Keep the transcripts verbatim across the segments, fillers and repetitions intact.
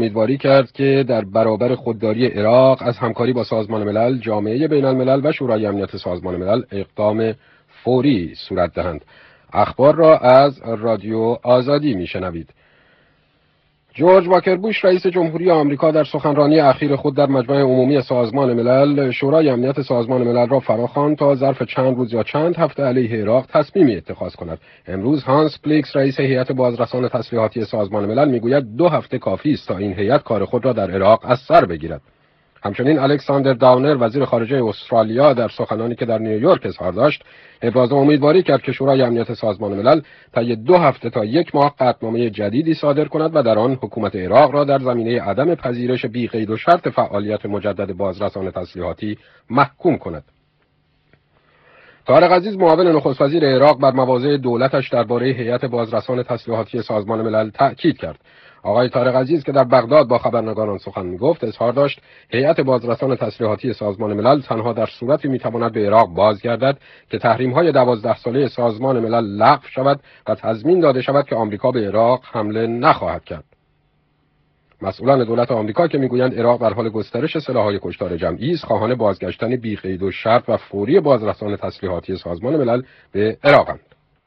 امیدواری کرد که در برابر خودداری عراق از همکاری با سازمان ملل، جامعه بین الملل و شورای امنیت سازمان ملل اقدام فوری صورت دهند. اخبار را از رادیو آزادی میشنوید. جورج واکر بوش رئیس جمهوری آمریکا در سخنرانی اخیر خود در مجمع عمومی سازمان ملل شورای امنیت سازمان ملل را فراخواند تا ظرف چند روز یا چند هفته علیه عراق تصمیمی اتخاذ کند. امروز هانس پلیکس رئیس هیئت بازرسان تسلیحاتی سازمان ملل میگوید دو هفته کافی است تا این هیئت کار خود را در عراق از سر بگیرد. همچنین الکساندر داونر وزیر خارجه استرالیا در سخنانی که در نیویورک اظهار داشت ابراز امیدواری کرد که شورای امنیت سازمان ملل طی دو هفته تا یک ماه قطعنامه جدیدی صادر کند و در آن حکومت عراق را در زمینه عدم پذیرش بی قید و شرط فعالیت مجدد بازرسان تسلیحاتی محکوم کند. طارق عزیز معاون نخست وزیر عراق بر مواضع دولتش درباره هیئت بازرسان تسلیحاتی سازمان ملل تأکید کرد. آقای طارق عزیز که در بغداد با خبرنگاران سخن می‌گفت اظهار داشت هیئت بازرسان تسلیحاتی سازمان ملل تنها در صورتی می‌تواند به عراق بازگردد که تحریم‌های دوازده ساله سازمان ملل لغو شود و تضمین داده شود که آمریکا به عراق حمله نخواهد کرد. مسئولان دولت آمریکا که میگویند عراق در حال گسترش سلاح‌های کشتار جمعی است، خواهان بازگشتن بی قید و شرط و فوری بازرسان تسلیحاتی سازمان ملل به عراقند.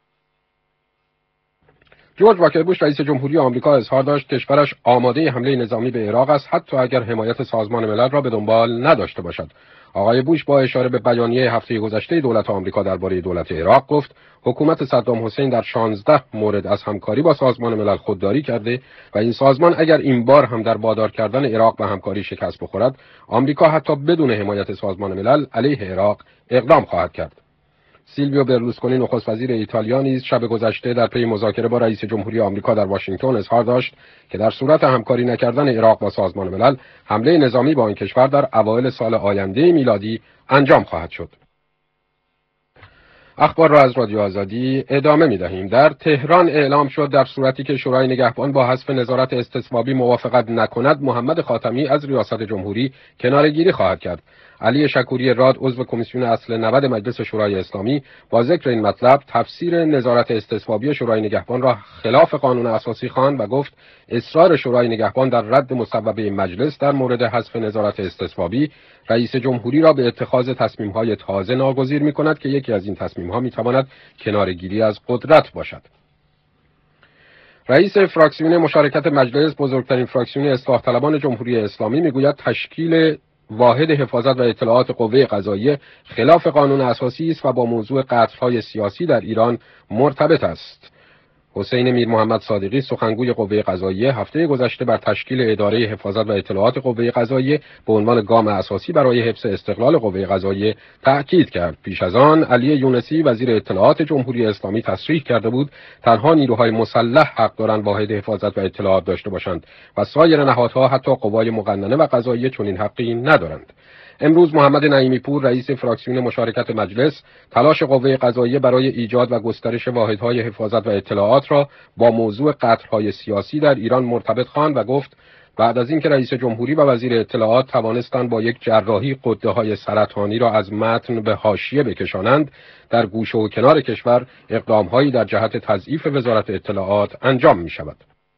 جورج واکر بوش رئیس جمهوری آمریکا اظهار داشت کشورش آماده حمله نظامی به عراق است، حتی اگر حمایت سازمان ملل را به دنبال نداشته باشد. آقای بوش با اشاره به بیانیه هفته گذشته دولت آمریکا درباره دولت عراق گفت حکومت صدام حسین در شانزده مورد از همکاری با سازمان ملل خودداری کرده و این سازمان اگر این بار هم در وادار کردن عراق به همکاری شکست بخورد، آمریکا حتی بدون حمایت سازمان ملل علیه عراق اقدام خواهد کرد. سیلویو برلوسکونی نخست وزیر ایتالیا نیز شب گذشته در پی مذاکره با رئیس جمهوری آمریکا در واشنگتن اظهار داشت که در صورت همکاری نکردن عراق با سازمان ملل، حمله نظامی با این کشور در اوایل سال آینده میلادی انجام خواهد شد. اخبار را از رادیو آزادی ادامه می‌دهیم. در تهران اعلام شد در صورتی که شورای نگهبان با حذف نظارت استصوابی موافقت نکند، محمد خاتمی از ریاست جمهوری کناره‌گیری خواهد کرد. علی شکوری راد عضو کمیسیون اصل نود مجلس شورای اسلامی با ذکر این مطلب تفسیر نظارت استصوابی شورای نگهبان را خلاف قانون اساسی خواند و گفت اصرار شورای نگهبان در رد مصوبه مجلس در مورد حذف نظارت استصوابی رئیس جمهوری را به اتخاذ تصمیم‌های تازه ناگزیر می‌کند که یکی از این تصمیم‌ها می‌تواند کناره‌گیری از قدرت باشد. رئیس فراکسیون مشارکت مجلس، بزرگترین فراکسیون اصلاح طلبان جمهوری اسلامی، میگوید تشکیل واحد حفاظت و اطلاعات قوه قضاییه خلاف قانون اساسی است و با موضوع قتل‌های سیاسی در ایران مرتبط است. حسین میر محمد صادقی سخنگوی قوه قضاییه هفته گذشته بر تشکیل اداره حفاظت و اطلاعات قوه قضاییه به عنوان گام اساسی برای حفظ استقلال قوه قضاییه تأکید کرد. پیش از آن علی یونسی وزیر اطلاعات جمهوری اسلامی تصریح کرده بود تنها نیروهای مسلح حق دارند واحد حفاظت و اطلاعات داشته باشند و سایر نهادها حتی قوای مقننه و قضاییه چنین حقی ندارند. امروز محمد نعیمی پور رئیس فراکسیون مشارکت مجلس تلاش قوه قضاییه برای ایجاد و گسترش واحدهای حفاظت و اطلاعات را با موضوع قتل‌های سیاسی در ایران مرتبط خواند و گفت بعد از اینکه رئیس جمهوری و وزیر اطلاعات توانستند با یک جراحی غده‌های سرطانی را از متن به حاشیه بکشانند، در گوشه و کنار کشور اقدام‌هایی در جهت تضعیف وزارت اطلاعات انجام می‌شود.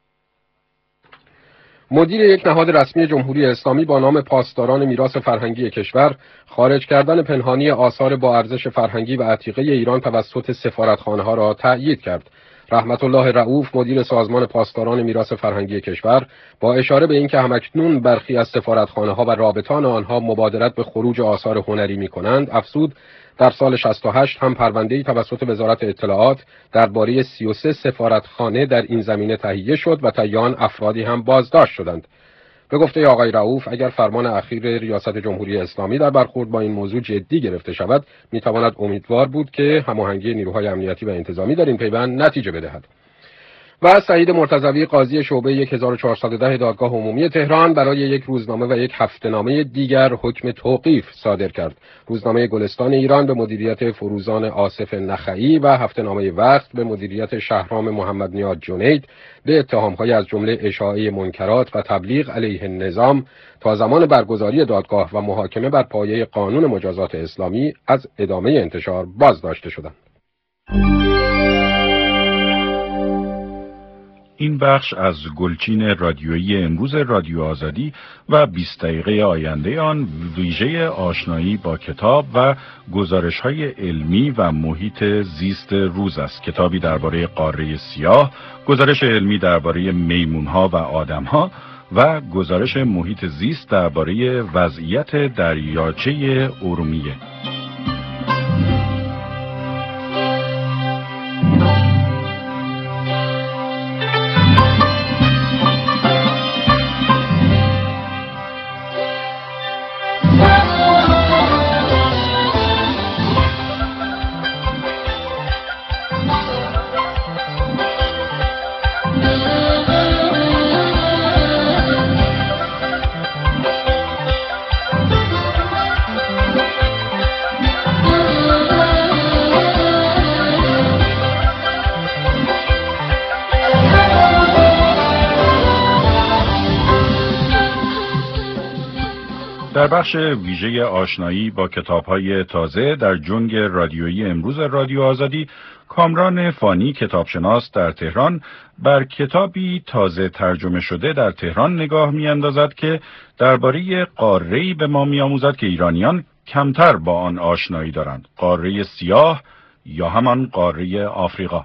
مدیر یک نهاد رسمی جمهوری اسلامی با نام پاسداران میراث فرهنگی کشور خارج کردن پنهانی آثار با ارزش فرهنگی و عتیقه ایران توسط سفارتخانه‌ها را تأیید کرد. رحمت الله رؤوف مدیر سازمان پاسداران میراث فرهنگی کشور با اشاره به اینکه همکنون برخی از سفارتخانه‌ها و رابطان آنها مبادرت به خروج آثار هنری می‌کنند، افزود در سال شصت و هشت هم پرونده‌ای توسط وزارت اطلاعات درباره سی و سه سفارتخانه در این زمینه تهیه شد و طی آن افرادی هم بازداشت شدند. به گفته آقای رؤوف اگر فرمان اخیر ریاست جمهوری اسلامی در برخورد با این موضوع جدی گرفته شود، میتواند امیدوار بود که هماهنگی نیروهای امنیتی و انتظامی در این پیوند نتیجه بدهد. و سعید مرتضوی قاضی شعبه هزار و چهارصد و ده دادگاه عمومی تهران برای یک روزنامه و یک هفته‌نامه دیگر حکم توقیف صادر کرد. روزنامه گلستان ایران به مدیریت فروزان آصف نخعی و هفته‌نامه وقت به مدیریت شهرام محمد نیاد جنید به اتهام‌های از جمله اشاعه منکرات و تبلیغ علیه نظام تا زمان برگزاری دادگاه و محاکمه بر پایه قانون مجازات اسلامی از ادامه انتشار بازداشته شدند. این بخش از گلچین رادیویی امروز رادیو آزادی و بیست دقیقه آینده آن ویژه آشنایی با کتاب و گزارش‌های علمی و محیط زیست روز است. کتابی درباره قاره سیاه، گزارش علمی درباره میمون‌ها و آدم‌ها و گزارش محیط زیست درباره وضعیت دریاچه ارومیه. در بخش ویژه آشنایی با کتاب‌های تازه در جنگ رادیویی امروز رادیو آزادی، کامران فانی کتابشناس در تهران بر کتابی تازه ترجمه شده در تهران نگاه می‌اندازد که درباره قاره‌ای به ما می‌آموزد که ایرانیان کمتر با آن آشنایی دارند، قاره سیاه یا همان قاره آفریقا.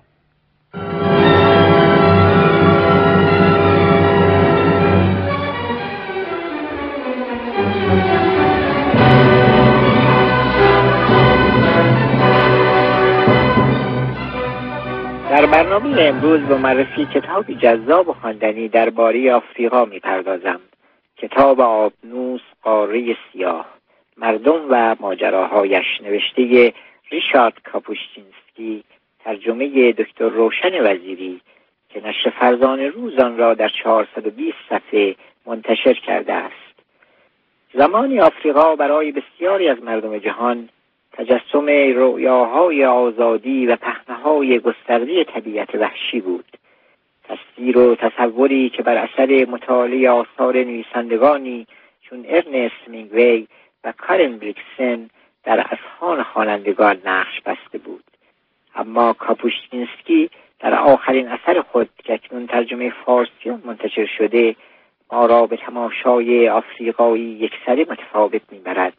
در برنامه امروز به معرفی کتابی جذاب و خواندنی درباره آفریقا می‌پردازم. کتاب آبنوس قاره سیاه، مردم و ماجراهایش، نوشته ریشارد کاپوشچینسکی، ترجمه دکتر روشن وزیری که نشر فرزان روز آن را در چهارصد و بیست صفحه منتشر کرده است. زمانی آفریقا برای بسیاری از مردم جهان تجسم رؤیاهای آزادی و پهنه‌های گسترده طبیعت وحشی بود. تصویر و تصوری که بر اثر مطالعه آثار نویسندگانی چون ارنست همینگوی و کارن بریکسن در اذهان خوانندگان نقش بسته بود. اما کاپوشچینسکی در آخرین اثر خود که اکنون ترجمه فارسی منتشر شده، ما را به تماشای آفریقایی یکسره متفاوت می‌برد.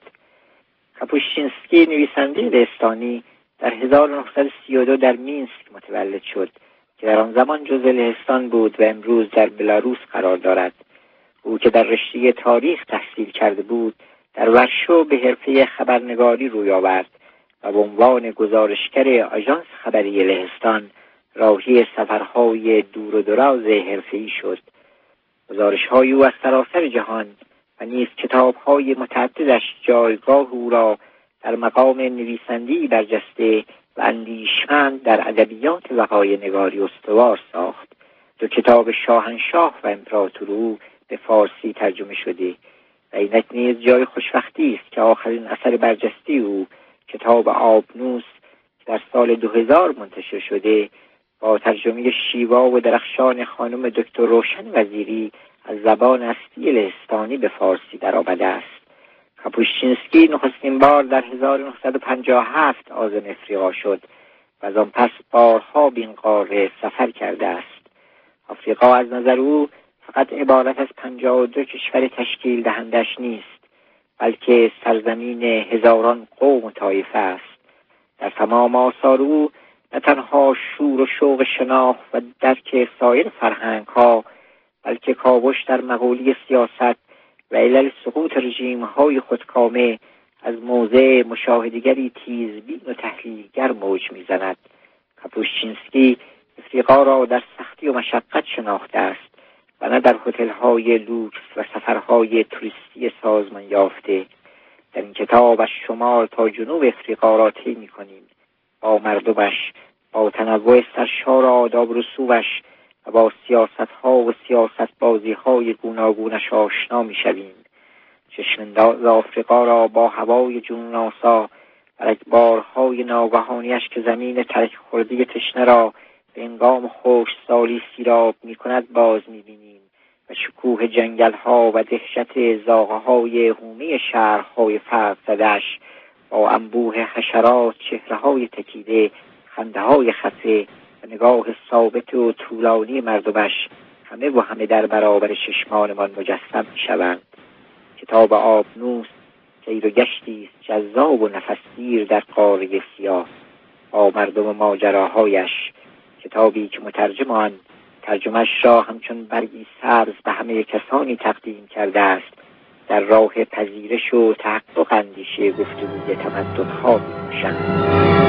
کاپوشچینسکی نویسنده لهستانی در هزار و نهصد و سی و دو در مینسک متولد شد که در آن زمان جزء لهستان بود و امروز در بلاروس قرار دارد. او که در رشته تاریخ تحصیل کرده بود، در ورشو به حرفه خبرنگاری روی آورد و به عنوان گزارشگر آژانس خبری لهستان راهی سفرهای دور و دراز حرفه‌ای شد. گزارش‌های او از سراسر جهان و نیز کتاب‌های متعددش جایگاه او را در مقام نویسنده‌ای برجسته و اندیشمند در ادبیات وقایع نگاری استوار ساخت. دو کتاب شاهنشاه و امپراتور او به فارسی ترجمه شده و اینک نیز جای خوشبختی است که آخرین اثر برجسته او، کتاب آبنوس که در سال دو هزار منتشر شده، با ترجمه شیوا و درخشان خانم دکتر روشن وزیری از زبان اصلی لهستانی به فارسی درآمده است. کاپوشچینسکی نخستین بار در هزار و نهصد و پنجاه و هفت عازم افریقا شد و از آن پس بارها به این قاره سفر کرده است. آفریقا از نظر او فقط عبارت از پنجاه و دو کشور تشکیل دهندش نیست، بلکه سرزمین هزاران قوم و طایفه است. در تمام آثار او نه تنها شور و شوق شناخت و درک سایر فرهنگ‌ها، بلکه کاوش در مقوله سیاست و علل سقوط رژیم‌های خودکامه از موضع مشاهده‌گری تیزبین و تحلیلگر موج می‌زند. کاپوشچینسکی افریقا را در سختی و مشقت شناخته است و نه در هتل‌های لوکس و سفرهای توریستی سازمان یافته. در این کتاب از شمال تا جنوب افریقا را طی می‌کنیم، با مردمش، با تنوع سرشار آداب و رسومش و با سیاست‌ها و سیاست‌بازی‌های گوناگونش آشنا می‌شویم. چشم‌انداز آفریقا را با هوای جنون آسا و رگبارهای ناگهانیش که زمین ترک خورده تشنه را به هنگام خشکسالی سیراب می‌کند باز می‌بینیم و شکوه جنگل‌ها و دهشت زاغه‌های هومه شهرهای فرق زده‌اش با انبوه حشرات، چهره‌های تکیده، خنده‌های خفه و نگاه ثابت و طولانی مردمش همه و همه در برابر چشمانمان مجسم می‌شوند. کتاب آبنوس سیر و گشتی است جذاب و نفسگیر در قاره سیاه با مردم و ماجراهایش، کتابی که مترجم آن ترجمه‌اش را همچون برگی سبز به همه کسانی تقدیم کرده است در راه پذیرش و تحقق اندیشه گفتگوی تمدن‌ها می‌کوشند.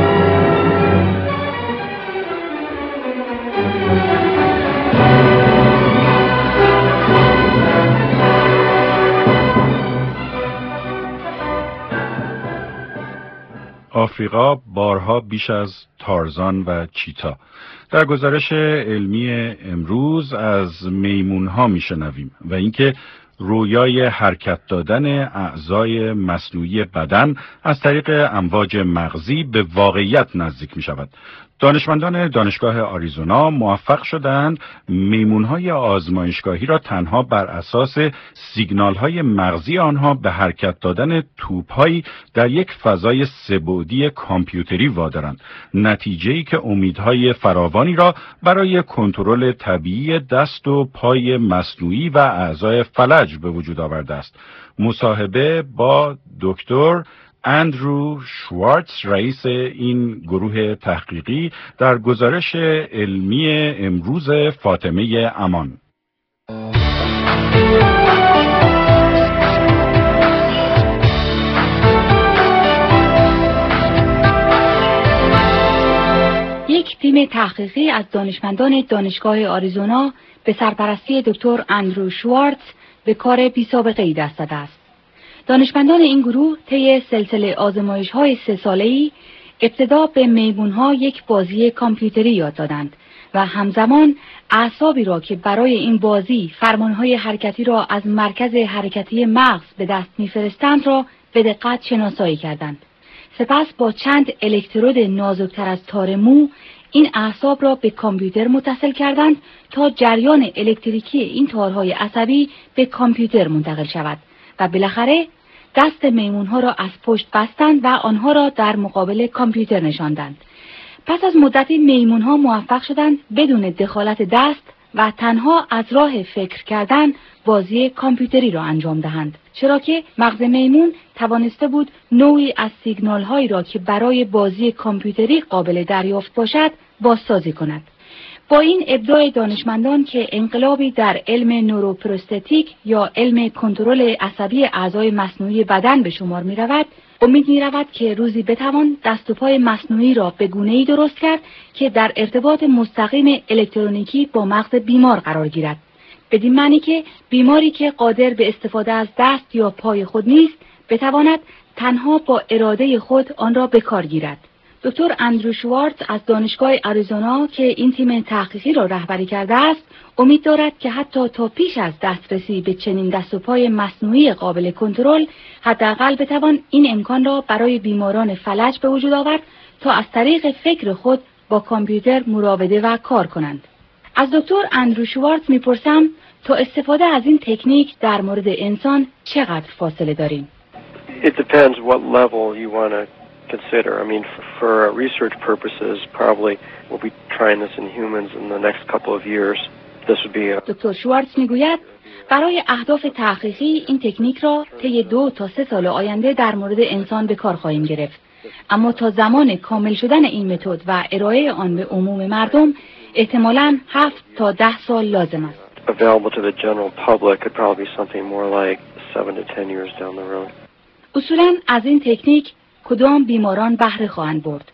آفریقا بارها بیش از تارزان و چیتا. در گزارش علمی امروز از میمونها میشنویم و اینکه رویای حرکت دادن اعضای مصنوعی بدن از طریق امواج مغزی به واقعیت نزدیک می شود. دانشمندان دانشگاه آریزونا موفق شدند میمونهای آزمایشگاهی را تنها بر اساس سیگنالهای مغزی آنها به حرکت دادن توپهایی در یک فضای سه‌بعدی کامپیوتری وادارند، نتیجه‌ای که امیدهای فراوانی را برای کنترل طبیعی دست و پای مصنوعی و اعضای فلج به وجود آورده است. مصاحبه با دکتر اندرو شوارتز، رئیس این گروه تحقیقی، در گزارش علمی امروز فاطمه امان. یک تیم تحقیقی از دانشمندان دانشگاه آریزونا به سرپرستی دکتر اندرو شوارتز به کار بی‌سابقه‌ای دست زده است. دانشمندان این گروه طی سلسله آزمایش‌های سه ساله‌ای ابتدا به میمون‌ها یک بازی کامپیوتری یاد دادند و همزمان اعصابی را که برای این بازی فرمانهای حرکتی را از مرکز حرکتی مغز به دست می‌فرستند را به دقت شناسایی کردند. سپس با چند الکترود نازکتر از تار مو این اعصاب را به کامپیوتر متصل کردند تا جریان الکتریکی این تارهای عصبی به کامپیوتر منتقل شود و بالاخره دست میمونها را از پشت بستند و آنها را در مقابل کامپیوتر نشاندند. پس از مدتی میمونها موفق شدند بدون دخالت دست و تنها از راه فکر کردن بازی کامپیوتری را انجام دهند، چرا که مغز میمون توانسته بود نوعی از سیگنال هایی را که برای بازی کامپیوتری قابل دریافت باشد بازسازی کند. با این ابداع دانشمندان که انقلابی در علم نوروپروستتیک یا علم کنترل عصبی اعضای مصنوعی بدن به شمار می رود، امید می رود که روزی بتوان دست و پای مصنوعی را به گونه‌ای درست کرد که در ارتباط مستقیم الکترونیکی با مغز بیمار قرار گیرد. بدین معنی که بیماری که قادر به استفاده از دست یا پای خود نیست، بتواند تنها با اراده خود آن را به کار گیرد. دکتر اندرو شوارتز از دانشگاه آریزونا که این تیم تحقیقی را رهبری کرده است، امید دارد که حتی تا پیش از دسترسی به چنین دست و پای مصنوعی قابل کنترل، حداقل بتوان این امکان را برای بیماران فلج به وجود آورد تا از طریق فکر خود با کامپیوتر مراوده و کار کنند. از دکتر اندرو شوارتز میپرسم تا استفاده از این تکنیک در مورد انسان چقدر فاصله داریم؟ It depends what level you want to consider. I mean, for, for research purposes, probably we'll be trying this in humans in the next couple of years. This would be a... دکتر شوارتز میگوید برای اهداف تحقیقی این تکنیک را طی دو تا سه سال آینده در مورد انسان به کار خواهیم گرفت. اما تا زمان کامل شدن این متد و ارائه آن به عموم مردم احتمالاً هفت تا ده سال لازم است. Available to the general public could probably be something more like seven to ten years down the road. اصولاً از این تکنیک کدام بیماران بهره خواهند برد؟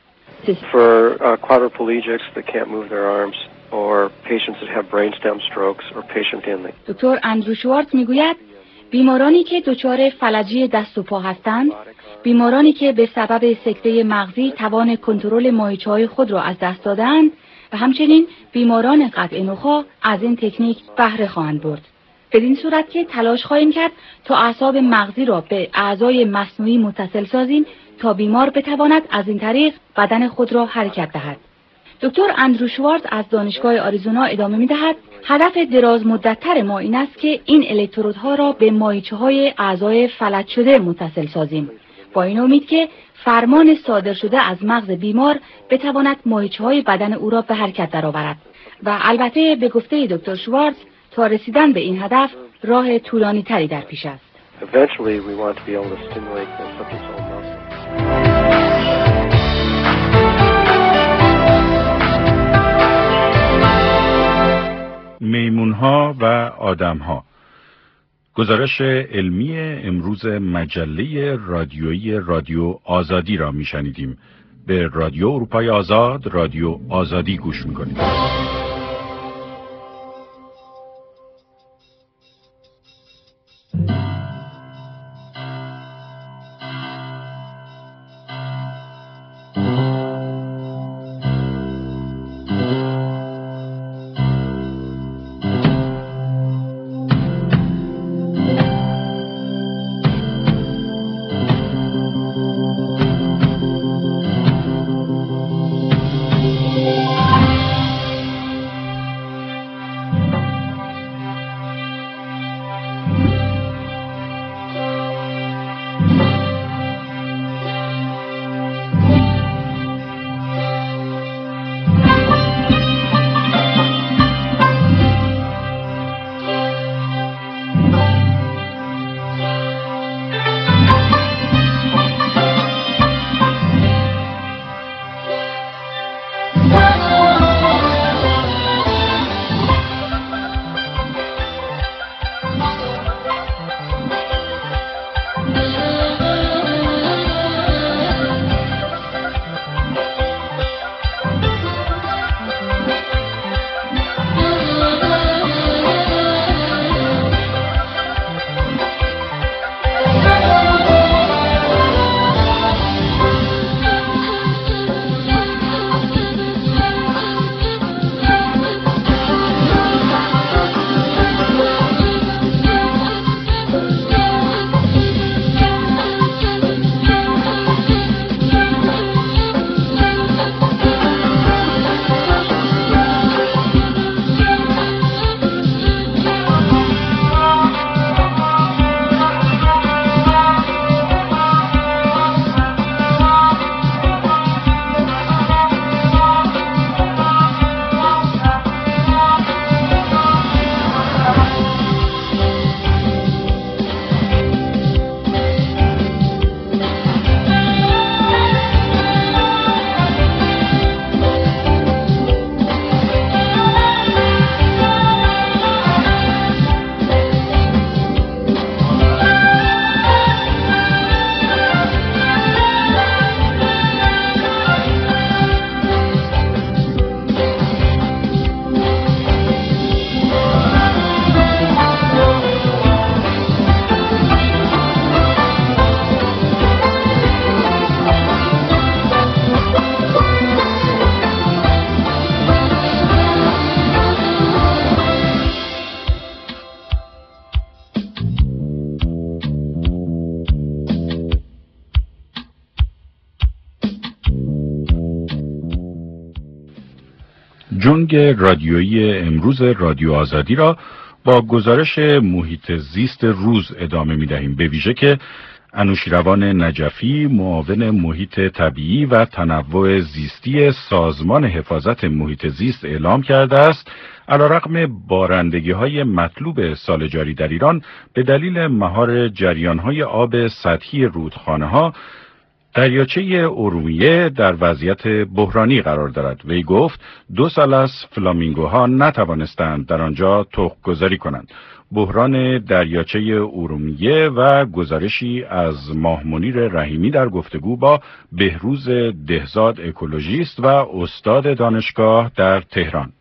For uh, quadriplegics that can't move their arms, or patients that have brainstem strokes, or patient in the... دکتر اندرو شوارتز میگوید بیمارانی که دچار فلجی دست و پا هستند، بیمارانی که به سبب سکته مغزی توان کنترل ماهیچه‌های خود را از دست دادند و همچنین بیماران قطع نخاع از این تکنیک بهره خواهند برد. بدین صورت که تلاش خواهیم کرد تا اعصاب مغزی را به اعضای مصنوعی متصل سازیم تا بیمار بتواند از این طریق بدن خود را حرکت دهد. دکتر اندرو شوارتز از دانشگاه آریزونا ادامه می‌دهد هدف دراز مدت‌تر ما این است که این الکترودها را به ماهیچه‌های اعضای فلج شده متصل سازیم. با این امید که فرمان صادر شده از مغز بیمار بتواند ماهیچه‌های بدن او را به حرکت درآورد و البته به گفته دکتر شوارتز تا رسیدن به این هدف راه طولانی تری در پیش است. Eventually we want to be able to stimulate the subject's own muscles. میمونها و آدمها. گزارش علمی امروز مجله رادیویی رادیو آزادی را میشنیدیم. به رادیو اروپای آزاد، رادیو آزادی گوش میکنید. جنگ رادیویی امروز رادیو آزادی را با گزارش محیط زیست روز ادامه می دهیم، به ویژه که انوشیروان نجفی معاون محیط طبیعی و تنوع زیستی سازمان حفاظت محیط زیست اعلام کرده است علیرغم بارندگی‌های مطلوب سال جاری در ایران به دلیل مهار جریان‌های آب سطحی رودخانه‌ها دریاچه ارومیه در وضعیت بحرانی قرار دارد. وی گفت دو سال است فلامینگوها نتوانستند در آنجا تخم‌گذاری کنند. بحران دریاچه ارومیه و گزارشی از ماه منیر رحیمی در گفتگو با بهروز دهزاد اکولوژیست و استاد دانشگاه در تهران.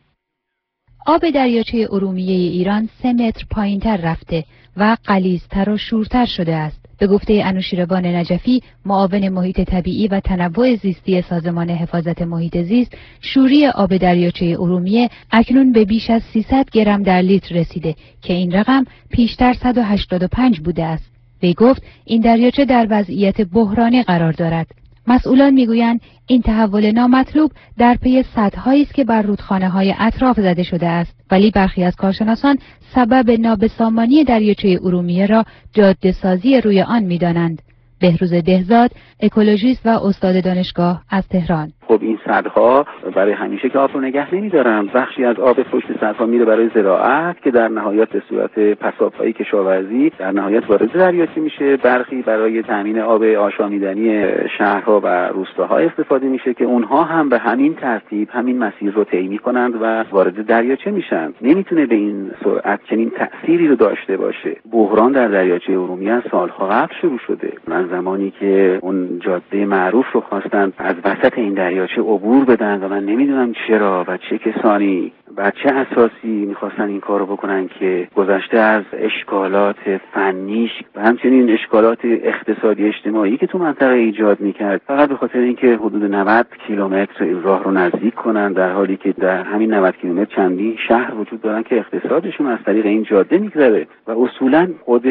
آب دریاچه ارومیه ایران سه متر پایین‌تر رفته و غلیظتر و شورتر شده است. به گفته انوشیروان نجفی، معاون محیط طبیعی و تنوع زیستی سازمان حفاظت محیط زیست، شوری آب دریاچه ارومیه اکنون به بیش از سیصد گرم در لیتر رسیده که این رقم پیشتر صد و هشتاد و پنج بوده است. وی گفت این دریاچه در وضعیت بحرانی قرار دارد. مسئولان میگویند این تحول نامطلوب در پی سدهایی است که بر رودخانه‌های اطراف زده شده است، ولی برخی از کارشناسان سبب نابسامانی دریاچه ارومیه را جاده‌سازی روی آن می‌دانند. بهروز دهزاد، اکولوژیست و استاد دانشگاه از تهران. خب این سدها برای همیشه که آب رو نگه نمی‌دارن. بخشی از آب پشت سدها میره برای زراعت که در نهایت به صورت پساب‌های کشاورزی در نهایت وارد دریاچه میشه. برخی برای تامین آب آشامیدنی شهرها و روستاها استفاده میشه که اونها هم به همین ترتیب همین مسیر رو طی می‌کنند و وارد دریاچه میشن. نمیتونه به این سرعت چنین تأثیری رو داشته باشه. بحران در دریاچه ارومیه از سالها قبل شروع شده. من زمانی که اون جاده معروف رو خواستن از وسط این دریاچه عبور بدن و من نمیدونم چرا و چه کسانی و چه اساسی میخواستن این کارو بکنن که گذشته از اشکالات فنیش و همچنین اشکالات اقتصادی اجتماعی که تو منطقه ایجاد میکرد، فقط به خاطر اینکه حدود نود کیلومتر این راه رو نزدیک کنن، در حالی که در همین نود کیلومتر چندین شهر وجود دارن که اقتصادشون از طریق این جاده میگذره و اصولا خود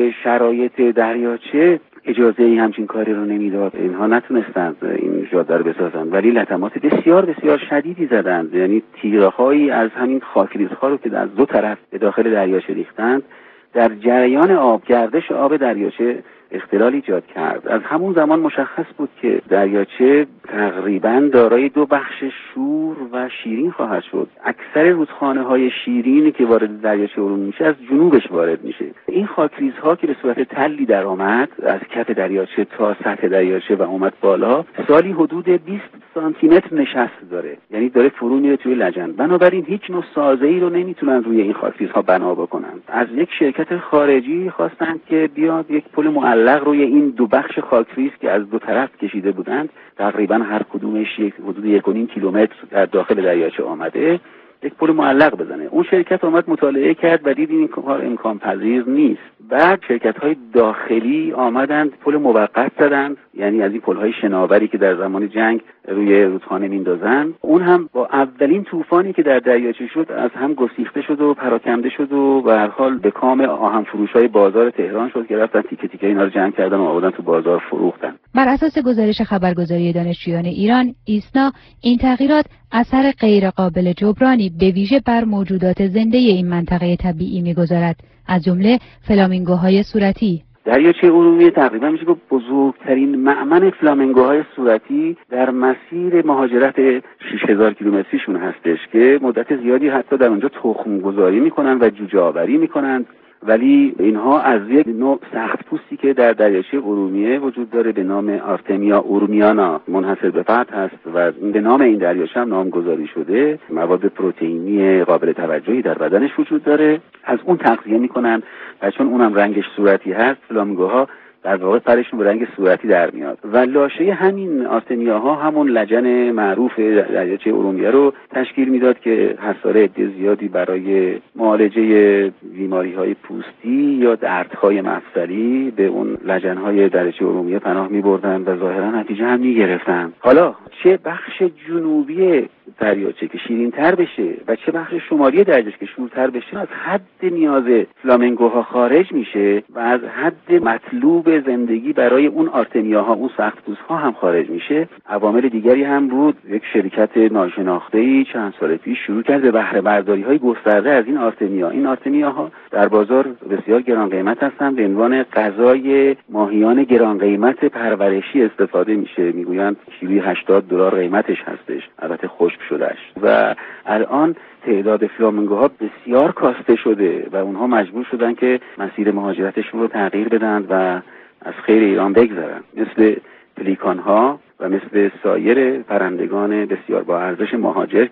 شرایط دریاچه اجازه ای همچین کاری رو نمیداد. اینها نتونستند این جاده رو بسازن، ولی لطمات بسیار بسیار شدیدی زدند. یعنی تیره‌هایی از همین خاکریزها رو که از دو طرف به داخل دریاچه ریختند در جریان آب، گردش آب دریاچه اختلال ایجاد کرد. از همون زمان مشخص بود که دریاچه تقریباً دارای دو بخش شور و شیرین خواهد شد. اکثر رودخانه‌های شیرینی که وارد دریاچه ارومیه میشه از جنوبش وارد میشه. این خاکریزها که به صورت تلی در آمد از کف دریاچه تا سطح دریاچه و اومد بالا، سالی حدود بیست سانتی متر نشست داره، یعنی داره فرو میره توی لجن. بنابراین هیچ نوع سازه‌ای رو نمیتونن روی این خاکریزها بنا بکنن. از یک شرکت خارجی خواستن که بیاد یک پل معلق روی این دو بخش خاکریز که از دو طرف کشیده بودند، تقریبا هر کدومش یک حدود یک و نیم کیلومتر در داخل دریاچه آمده، یک پل معلق بزنه. اون شرکت اومد مطالعه کرد و دید این کار امکان پذیر نیست. بعد شرکت‌های داخلی آمدند پل موقت زدند، یعنی از این پل‌های شناوری که در زمان جنگ روی رودخانه میندازن، اون هم با اولین طوفانی که در دریاچه شد از هم گسیخته شد و پراکنده شد و به هر حال به کام آهن فروش‌های بازار تهران شد که رفتن تیکه تیکه اینا رو جمع کردن و آوردن تو بازار فروختن. بر اساس گزارش خبرگزاری دانشجویان ایران ایسنا، این تغییرات اثر غیرقابل جبرانی به ویژه بر موجودات زنده این منطقه طبیعی می‌گذارد، از جمله فلامینگوهای صورتی. دریاچه ارومیه تقریبا میشه گفت بزرگترین مأمن فلامینگوهای صورتی در مسیر مهاجرت شش هزار کیلومتریشون هستش که مدت زیادی حتی در اونجا تخم گذاری میکنن و جوجه آوری میکنن، ولی اینها از یک نوع سخت پوستی که در دریاچه ارومیه وجود داره به نام آرتمیا اورمیانا منحصر به فرد هست و به نام این دریاچه هم نامگذاری شده. مواد پروتئینی قابل توجهی در بدنش وجود داره، از اون تغذیه میکنن و چون اونم رنگش صورتی هست، فلامینگوها در واقع پرشون به رنگ صورتی در میاد و لاشه همین آرتمیاها همون لجن معروف دریاچه ارومیه رو تشکیل میداد که حساره عده زیادی برای معالجه بیماری‌های پوستی یا دردهای مفصلی به اون لجن‌های دریاچه ارومیه پناه می‌بردن و ظاهرا نتیجه هم می‌گرفتن. حالا چه بخش جنوبی دریاچه که شیرین‌تر بشه و چه بخش شمالی دریاچه که شورتر بشه از حد نیاز فلامینگوها خارج میشه و از حد مطلوب زندگی برای اون آرتمیاها، اون سخت‌پوست‌ها هم خارج میشه. عوامل دیگری هم بود. یک شرکت ناشناخته‌ای چند سال پیش شروع کرد به بهره برداری‌های گسترده از این آرتمیا. این آرتمیاها در بازار بسیار گران قیمت هستند، به عنوان غذای ماهیان گران قیمت پرورشی استفاده میشه. میگویند کیلویی هشتاد دلار قیمتش هستش، البته خشک شدهش. و الان تعداد فلامینگوها بسیار کاسته شده و اونها مجبور شدن که مسیر مهاجرتشون رو تغییر بدن و از خیر ایران بگذرن، مثل پلیکان‌ها و مثل سایر پرندگان بسیار با ارزش مهاجر.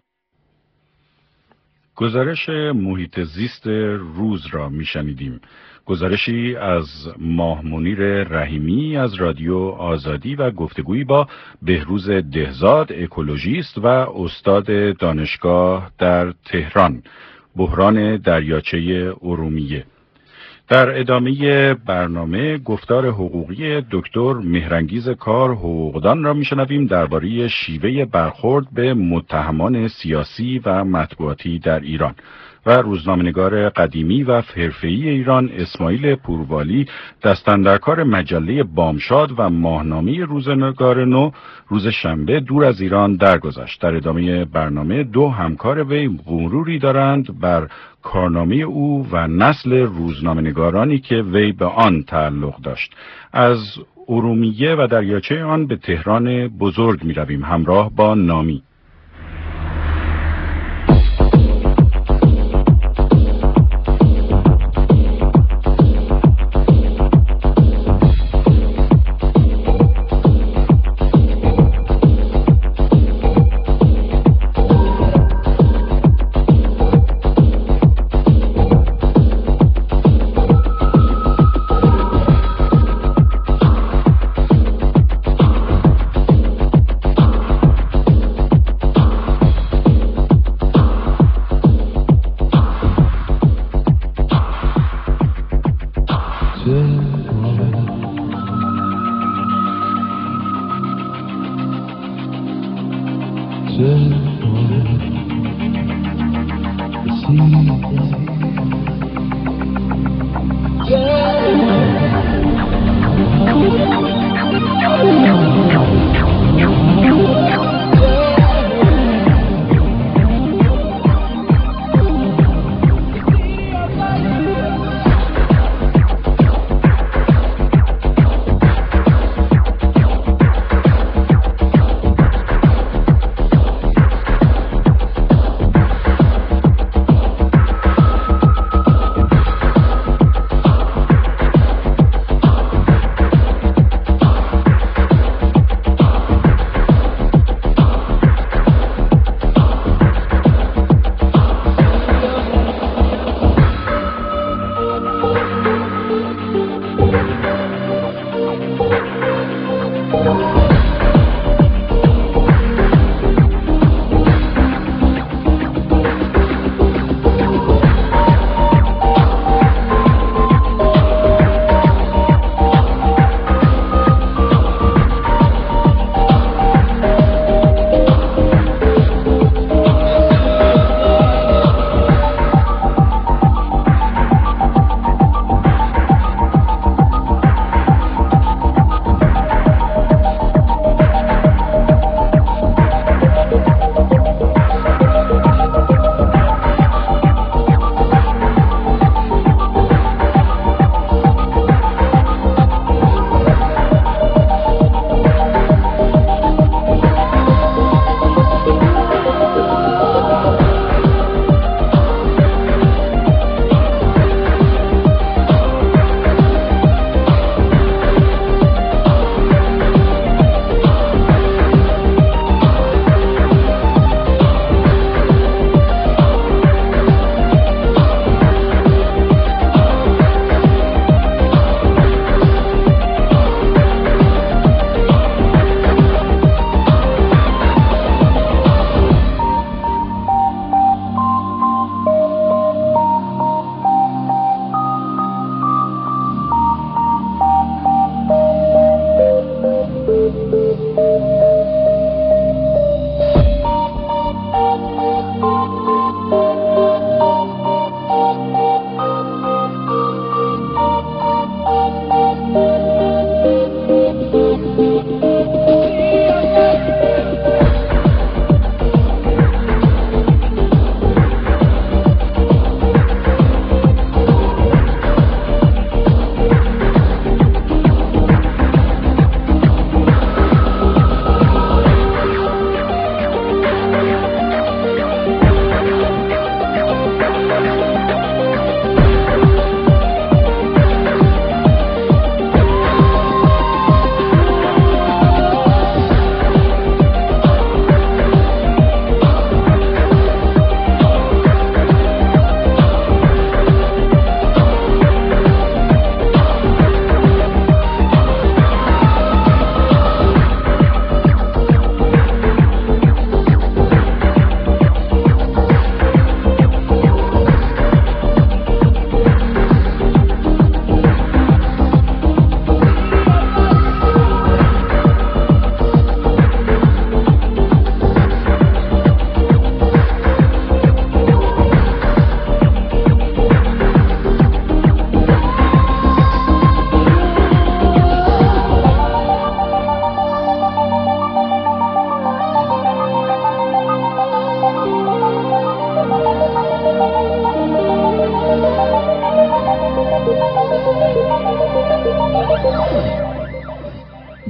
گزارش محیط زیست روز را میشنیدیم. گزارشی از ماه منیر رحیمی از رادیو آزادی و گفتگویی با بهروز دهزاد، اکولوژیست و استاد دانشگاه در تهران. بحران دریاچه ارومیه. در ادامه برنامه گفتار حقوقی دکتر مهرانگیز کار حقوقدان را میشنویم درباره شیوه برخورد به متهمان سیاسی و مطبوعاتی در ایران و روزنامه‌نگار قدیمی و حرفه‌ای ایران اسماعیل پوروالی دستاندرکار مجله بامشاد و ماهنامه روزنگار نو روز شنبه دور از ایران درگذشت. در ادامه برنامه دو همکار وی مروری دارند بر کارنامه او و نسل روزنامه‌نگارانی که وی به آن تعلق داشت. از ارومیه و دریاچه آن به تهران بزرگ می رویم همراه با نامی.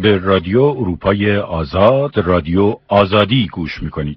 به رادیو اروپای آزاد، رادیو آزادی گوش میکنید.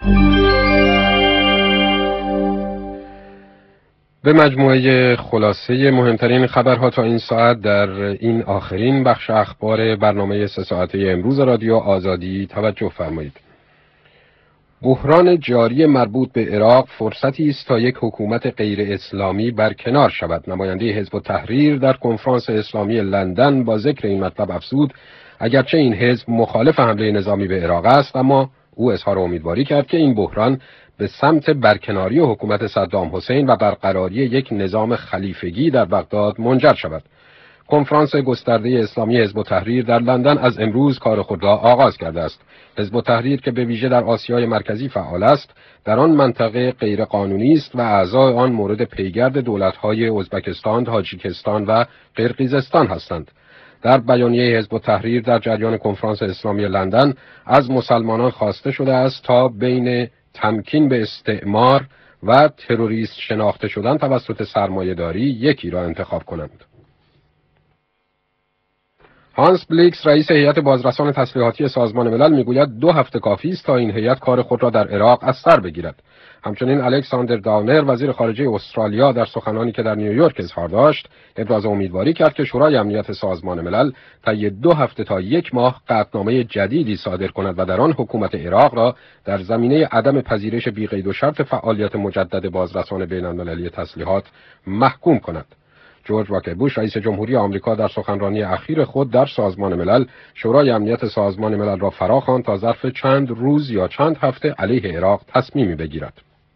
به مجموعه خلاصه مهمترین خبرها تا این ساعت در این آخرین بخش اخبار برنامه سه ساعته امروز رادیو آزادی توجه فرمایید. بحران جاری مربوط به عراق فرصتی است تا یک حکومت غیر اسلامی برکنار شود. نماینده حزب التحریر در کنفرانس اسلامی لندن با ذکر این مطلب افزود اگرچه این حزب مخالف حمله نظامی به عراق است، اما او اظهار امیدواری کرد که این بحران به سمت برکناری حکومت صدام حسین و برقراری یک نظام خلیفگی در بغداد منجر شود. کنفرانس گسترده اسلامی حزب التحریر در لندن از امروز کار خود را آغاز کرده است. حزب التحریر که به ویژه در آسیای مرکزی فعال است، در آن منطقه غیر قانونی است و اعضای آن مورد پیگرد دولت‌های ازبکستان، تاجیکستان و قرقیزستان هستند. در بیانیه حزب التحریر در جریان کنفرانس اسلامی لندن از مسلمانان خواسته شده است تا بین تمکین به استعمار و تروریست شناخته شدن توسط سرمایه‌داری یکی را انتخاب کنند. هانس بلیکس رئیس هیئت بازرسان تسلیحاتی سازمان ملل میگوید دو هفته کافی است تا این هیئت کار خود را در عراق از سر بگیرد. همچنین الکساندر داونر وزیر خارجه استرالیا در سخنانی که در نیویورک اظهار داشت ابراز امیدواری کرد که شورای امنیت سازمان ملل طی دو هفته تا یک ماه قطعنامه جدیدی صادر کند و در آن حکومت عراق را در زمینه عدم پذیرش بی‌قید و شرط فعالیت مجدد بازرسان بین‌المللی تسلیحات محکوم کند. جورج واکر بوش رئیس جمهوری آمریکا در سخنرانی اخیر خود در سازمان ملل شورای امنیت سازمان ملل را فراخواند تا ظرف چند روز یا چند هفته علیه عراق تصمیمی بگیرد.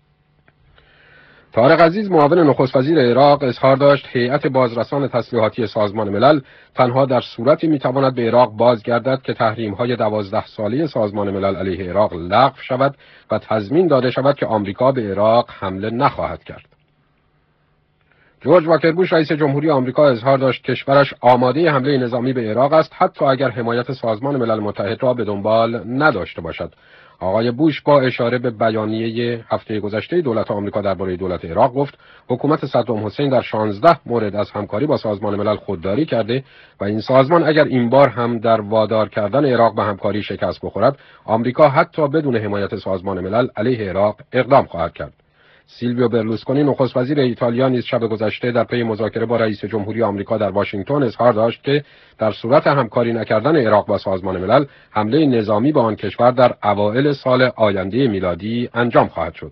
طارق عزیز معاون نخست وزیر عراق اظهار داشت هیئت بازرسان تسلیحاتی سازمان ملل تنها در صورتی میتواند به عراق بازگردد که تحریم‌های دوازده ساله سازمان ملل علیه عراق لغو شود و تضمین داده شود که آمریکا به عراق حمله نخواهد کرد. جورج واکر بوش رئیس جمهوری آمریکا اظهار داشت کشورش آماده حمله نظامی به عراق است حتی اگر حمایت سازمان ملل متحد را به دنبال نداشته باشد. آقای بوش با اشاره به بیانیه هفته گذشته دولت آمریکا درباره دولت عراق گفت حکومت صدام حسین در شانزده مورد از همکاری با سازمان ملل خودداری کرده و این سازمان اگر این بار هم در وادار کردن عراق به همکاری شکست بخورد، آمریکا حتی بدون حمایت سازمان ملل علیه عراق اقدام خواهد کرد. سیلویو برلوسکونی نخست وزیر ایتالیا نیز شب گذشته در پی مذاکره با رئیس جمهوری آمریکا در واشنگتن اظهار داشت که در صورت همکاری نکردن عراق با سازمان ملل حمله نظامی به آن کشور در اوایل سال آینده میلادی انجام خواهد شد.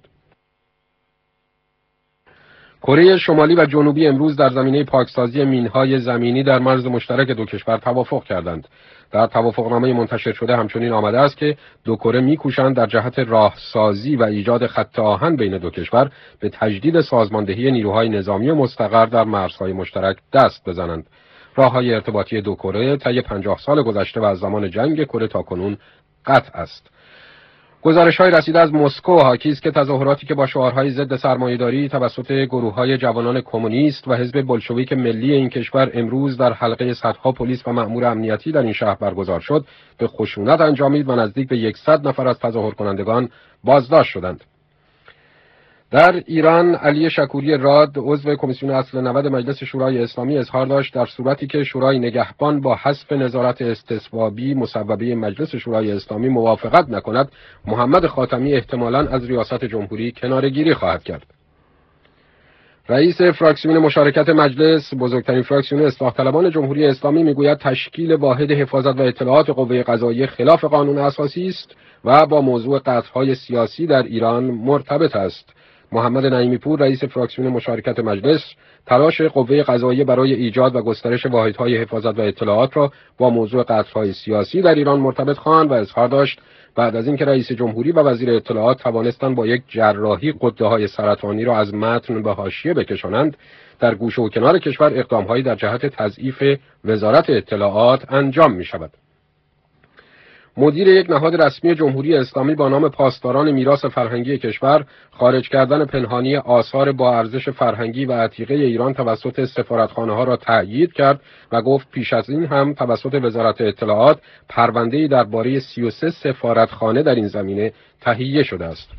کره شمالی و جنوبی امروز در زمینه پاکسازی مین‌های زمینی در مرز مشترک دو کشور توافق کردند. در توافقنامه منتشر شده همچنین آمده است که دو کره می‌کوشند در جهت راهسازی و ایجاد خط آهن بین دو کشور به تجدید سازماندهی نیروهای نظامی مستقر در مرزهای مشترک دست بزنند. راه‌های ارتباطی دو کره طی پنجاه سال گذشته و از زمان جنگ کره تاکنون قطع است. گزارش‌های رسیده از مسکو حاکی است که تظاهراتی که با شعارهای ضد سرمایه‌داری توسط گروه‌های جوانان کمونیست و حزب بلشویک ملی این کشور امروز در حلقه صدها پلیس و مأمور امنیتی در این شهر برگزار شد، به خشونت انجامید و نزدیک به صد نفر از تظاهرکنندگان بازداشت شدند. در ایران علی شکوری راد عضو کمیسیون اصل نود مجلس شورای اسلامی اظهار داشت در صورتی که شورای نگهبان با حذف نظارت استصوابی مصوبه مجلس شورای اسلامی موافقت نکند، محمد خاتمی احتمالاً از ریاست جمهوری کناره‌گیری خواهد کرد. رئیس فراکسیون مشارکت مجلس، بزرگترین فراکسیون اصلاح طلبان جمهوری اسلامی، میگوید تشکیل واحد حفاظت و اطلاعات قوه قضاییه خلاف قانون اساسی است و با موضوع قطع‌های سیاسی در ایران مرتبط است. محمد نعیمی پور رئیس فراکسیون مشارکت مجلس تلاش قوه قضاییه برای ایجاد و گسترش واحدهای حفاظت و اطلاعات را با موضوع قطع‌های سیاسی در ایران مرتبط خواند و اظهار داشت بعد از اینکه رئیس جمهوری و وزیر اطلاعات توانستند با یک جراحی غده‌های سرطانی را از متن به حاشیه بکشانند، در گوشه و کنار کشور اقدام‌هایی در جهت تضعیف وزارت اطلاعات انجام می‌شود. مدیر یک نهاد رسمی جمهوری اسلامی با نام پاسداران میراث فرهنگی کشور خارج کردن پنهانی آثار با ارزش فرهنگی و عتیقه ایران توسط سفارتخانه‌ها را تأیید کرد و گفت پیش از این هم توسط وزارت اطلاعات پرونده‌ای درباره سی و سه سفارتخانه در این زمینه تهیه شده است.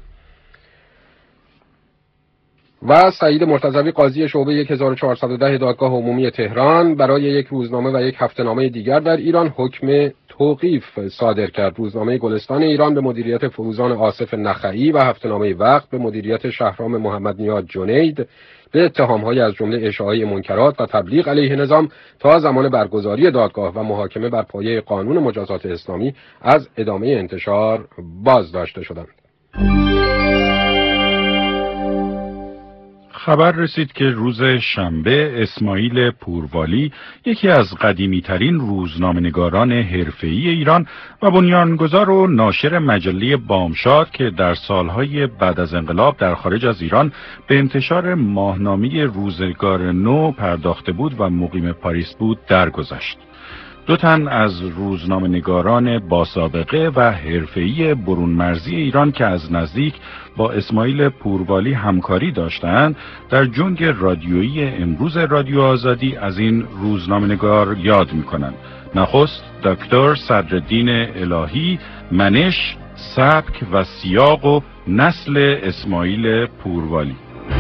و سعید مرتضوی قاضی شعبه هزار و چهارصد و ده دادگاه عمومی تهران برای یک روزنامه و یک هفته‌نامه دیگر در ایران حکم توقیف صادر کرد. روزنامه گلستان ایران به مدیریت فروزان آصف نخعی و هفته‌نامه وقت به مدیریت شهرام محمد نیاد جنید به اتهام‌های از جمله اشاعه منکرات و تبلیغ علیه نظام تا زمان برگزاری دادگاه و محاکمه بر پایه قانون مجازات اسلامی از ادامه انتشار بازداشته شدند. خبر رسید که روز شنبه اسماعیل پوروالی، یکی از قدیمی‌ترین روزنامه‌نگاران حرفه‌ای ایران و بنیانگذار و ناشر مجله بامشاد که در سالهای بعد از انقلاب در خارج از ایران به انتشار ماهنامه روزگار نو پرداخته بود و مقیم پاریس بود، درگذشت. دو تن از روزنامه‌نگاران با سابقه و حرفه‌ای برون مرزی ایران که از نزدیک با اسماعیل پوروالی همکاری داشتند، در جنگ رادیویی امروز رادیو آزادی از این روزنامه‌نگار یاد می‌کنند. نخست دکتر صدرالدین الهی، منش، سبک و سیاق و نسل اسماعیل پوروالی.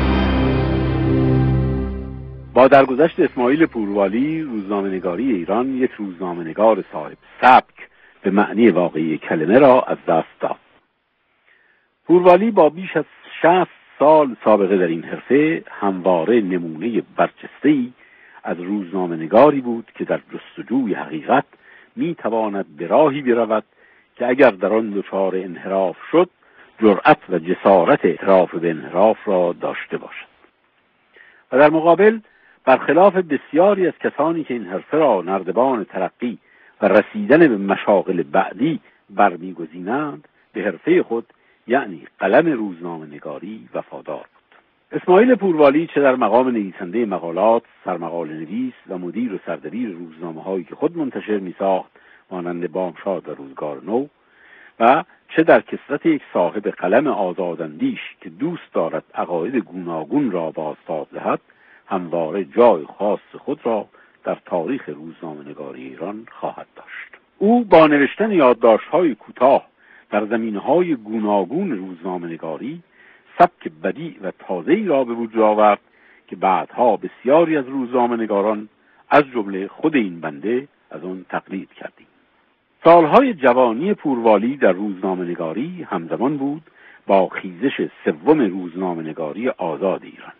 با درگذشت اسماعیل پوروالی، روزنامه‌نگاری ایران یک روزنامه‌نگار صاحب سبک به معنی واقعی کلمه را از دست داد. پوروالی با بیش از شصت سال سابقه در این حرفه همواره نمونه برجسته‌ای از روزنامه‌نگاری بود که در جستجوی حقیقت می‌تواند به راهی برود که اگر در آن دچار انحراف شد، جرأت و جسارت اعتراف به انحراف را داشته باشد. و در مقابل برخلاف بسیاری از کسانی که این حرفه را نردبان ترقی و رسیدن به مشاغل بعدی برمیگزینند، به حرفه خود یعنی قلم روزنامه‌نگاری وفادار بود. اسماعیل پوروالی چه در مقام نویسنده مقالات، سرمقاله نویس و مدیر و سردبیر روزنامه‌هایی که خود منتشر می‌ساخت مانند بامشاد و روزگار نو، و چه در کثرت یک صاحب قلم آزاداندیش که دوست دارد عقاید گوناگون را بازتاب دهد، همواره جای خاص خود را در تاریخ روزنامه‌نگاری ایران خواهد داشت. او با نوشتن یادداشت‌های کوتاه در زمینه‌های گوناگون روزنامه‌نگاری سبک بدیع و تازه‌ای را به وجود آورد که بعدها بسیاری از روزنامه‌نگاران از جمله خود این بنده از آن تقلید کردیم. سالهای جوانی پوروالی در روزنامه‌نگاری همزمان بود با خیزش سوم روزنامه‌نگاری آزاد ایران.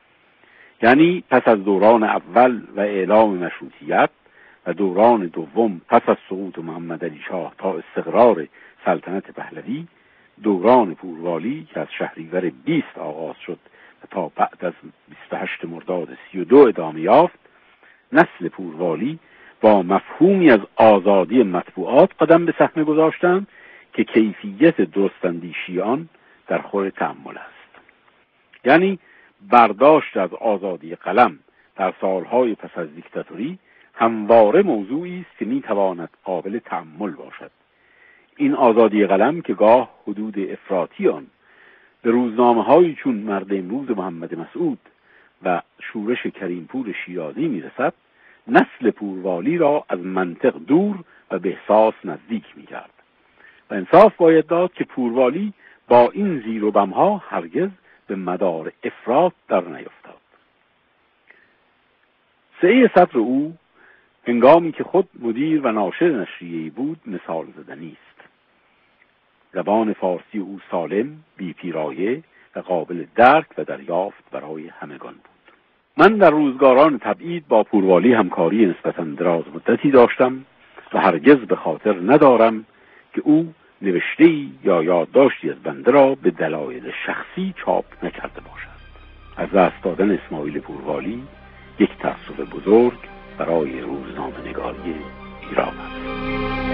یعنی پس از دوران اول و اعلام مشروطیت و دوران دوم پس از سقوط محمد علی شاه تا استقرار سلطنت پهلوی، دوران پوروالی که از شهریور بیست آغاز شد و تا بعد از بیست و هشت مرداد سی و دو ادامه یافت، نسل پوروالی با مفهومی از آزادی مطبوعات قدم به صحنه گذاشتند که کیفیت درستاندیشی آن در خور تأمل است. یعنی برداشت از آزادی قلم در سالهای پس از دیکتاتوری همواره موضوعی است که میتواند قابل تأمل باشد. این آزادی قلم که گاه حدود افراطی آن به روزنامه‌هایی چون مرد امروز محمد مسعود و شورش کریمپور شیرازی میرسد، نسل پوروالی را از منطق دور و به احساس نزدیک می‌کرد. و انصاف باید داد که پوروالی با این زیر و بم‌ها هرگز به مدار افراط در نیفتاد. سعی سطر او هنگامی که خود مدیر و ناشر نشریه‌ای بود مثال زدنی است. زبان فارسی او سالم، بی پیرایه و قابل درک و دریافت برای همگان بود. من در روزگاران تبعید با پوروالی همکاری نسبتاً دراز مدتی داشتم و هرگز به خاطر ندارم که او نوشته‌ای یا یادداشتی از بنده را به دلایل شخصی چاپ نکرده باشد. از دست دادن اسماعیل پوروالی یک تأسف بزرگ برای روزنامه‌نگاری ایران است.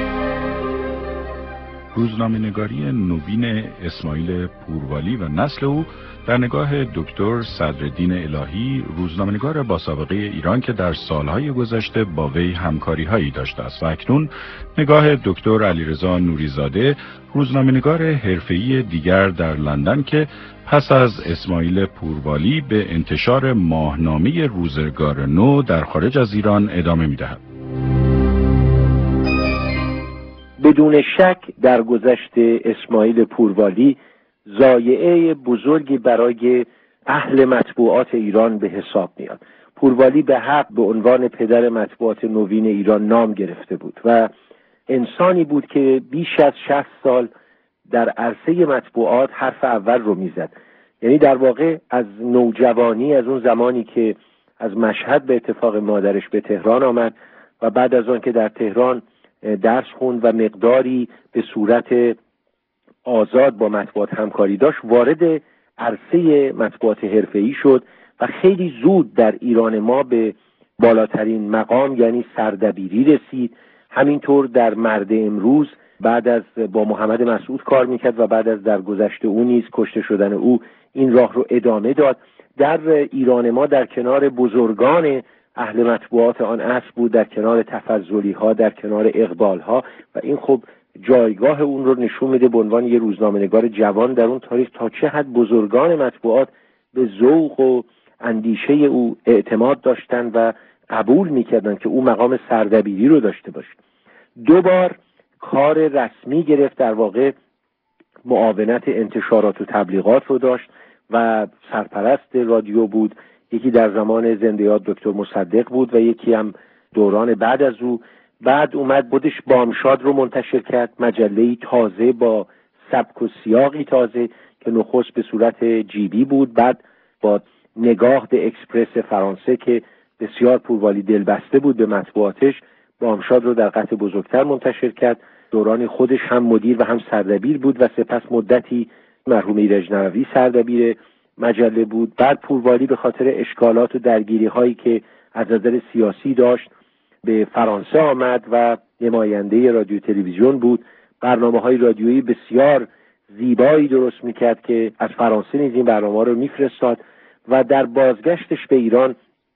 روزنامه‌نگاری نوین اسماعیل پوروالی و نسل او در نگاه دکتر صدرالدین الهی، روزنامه‌نگار با سابقه ایران که در سالهای گذشته با وی همکاری‌هایی داشته است، و اکنون نگاه دکتر علیرضا نوریزاده، روزنامه‌نگار حرفه‌ای دیگر در لندن که پس از اسماعیل پوروالی به انتشار ماهنامه روزگار نو در خارج از ایران ادامه می‌دهد. بدون شک در گذشت اسماعیل پوروالی ضایعه بزرگی برای اهل مطبوعات ایران به حساب میاد. پوروالی به حق به عنوان پدر مطبوعات نوین ایران نام گرفته بود و انسانی بود که بیش از شصت سال در عرصه مطبوعات حرف اول رو میزد. یعنی در واقع از نوجوانی، از اون زمانی که از مشهد به اتفاق مادرش به تهران آمد و بعد از آن که در تهران درس خوند و مقداری به صورت آزاد با مطبوعات همکاری داشت، وارد عرصه مطبوعات حرفه‌ای شد و خیلی زود در ایران ما به بالاترین مقام یعنی سردبیری رسید. همینطور در مرد امروز بعد از با محمد مسعود کار میکرد و بعد از درگذشت او نیز کشته شدن او این راه رو ادامه داد. در ایران ما در کنار بزرگان اهل مطبوعات آن عصر بود، در کنار تفضلی ها، در کنار اقبال ها، و این خب جایگاه اون رو نشون میده به عنوان یه روزنامه‌نگار جوان در اون تاریخ تا چه حد بزرگان مطبوعات به ذوق و اندیشه او اعتماد داشتن و قبول میکردن که او مقام سردبیری رو داشته باشه. دو بار کار رسمی گرفت، در واقع معاونت انتشارات و تبلیغات رو داشت و سرپرست رادیو بود. یکی در زمان زنده یاد دکتر مصدق بود و یکی هم دوران بعد از او. بعد اومد بودش بامشاد رو منتشر کرد، مجله‌ای تازه با سبک و سیاقی تازه که نخست به صورت جیبی بود، بعد با نگاه به اکسپرس فرانسه که بسیار پوروالی دلبسته بود به مطبوعاتش، بامشاد رو در قطع بزرگتر منتشر کرد. دوران خودش هم مدیر و هم سردبیر بود و سپس مدتی مرحوم ایرج نووی سردبیر مجله بود. بعد پوروالی به خاطر اشکالات و درگیری هایی که از نظر سیاسی داشت به فرانسه آمد و نماینده رادیو تلویزیون بود. برنامه‌های رادیویی بسیار زیبایی درست میکرد که از فرانسه نیز این برنامه‌ها رو میفرستاد و در بازگشتش به ایران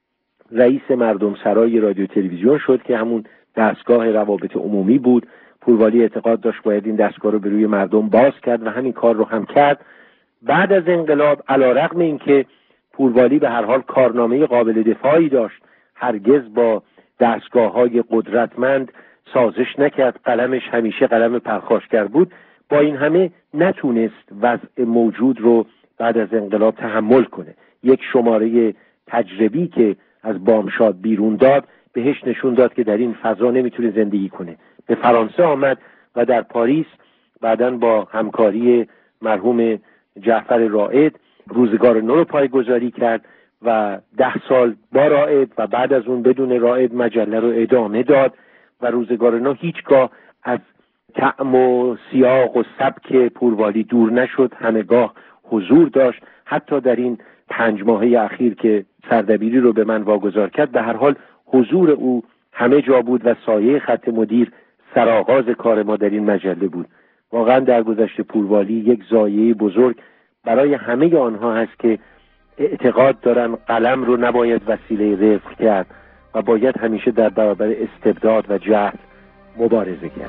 رئیس مردم سرای رادیو تلویزیون شد که همون دستگاه روابط عمومی بود. پوروالی اعتقاد داشت باید این دستگاه رو به روی مردم باز کرد و همین کار رو هم کرد. بعد از انقلاب علیرغم اینکه پوروالی به هر حال کارنامه قابل دفاعی داشت، هرگز با دستگاه‌های قدرتمند سازش نکرد، قلمش همیشه قلم پرخاشگر بود، با این همه نتونست وضع موجود رو بعد از انقلاب تحمل کنه. یک شماره تجربی که از بامشاد بیرون داد بهش نشون داد که در این فضا نمیتونه زندگی کنه. به فرانسه آمد و در پاریس بعداً با همکاری مرحوم جعفر رائد روزگار نو رو پایه‌گذاری کرد و ده سال با رائد و بعد از اون بدون رائد مجله رو ادامه داد و روزگار نو هیچگاه از طعم و سیاق و سبک پوروالی دور نشد، همگاه حضور داشت. حتی در این پنج ماهه اخیر که سردبیری رو به من واگذار کرد به هر حال حضور او همه جا بود و سایه خط مدیر سرآغاز کار ما در این مجله بود. واقعا در گذشته پوروالی یک ضایعه بزرگ برای همه آنها هست که اعتقاد دارن قلم رو نباید وسیله رفع کرد و باید همیشه در برابر استبداد و جهل مبارزه کرد.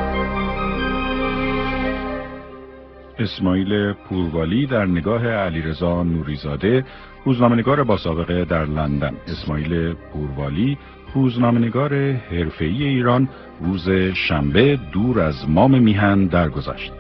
اسماعیل پوروالی در نگاه علیرضا نوریزاده، روزنامه‌نگار با سابقه در لندن. اسماعیل پوروالی، روزنامه‌نگار حرفه‌ای ایران، روز شنبه دور از مام میهن درگذشت.